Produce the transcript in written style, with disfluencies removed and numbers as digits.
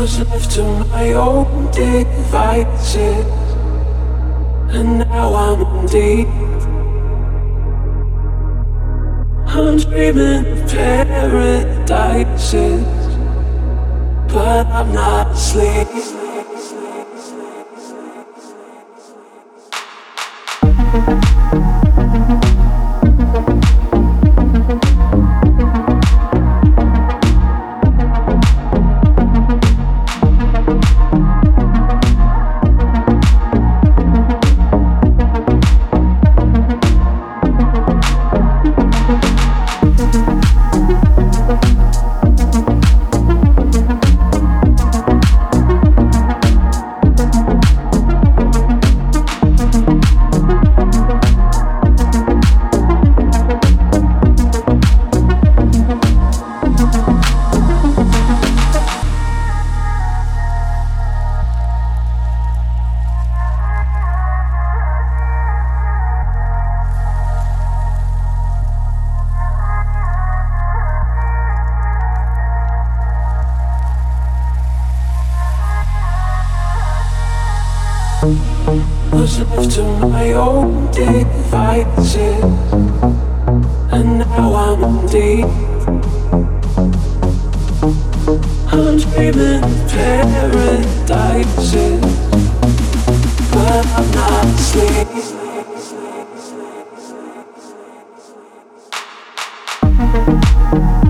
Was left to my own devices, and now I'm deep. I'm dreaming of paradises, but I'm not asleep. Was left to my own devices, and now I'm deep. I'm dreaming of paradises, but I'm not asleep.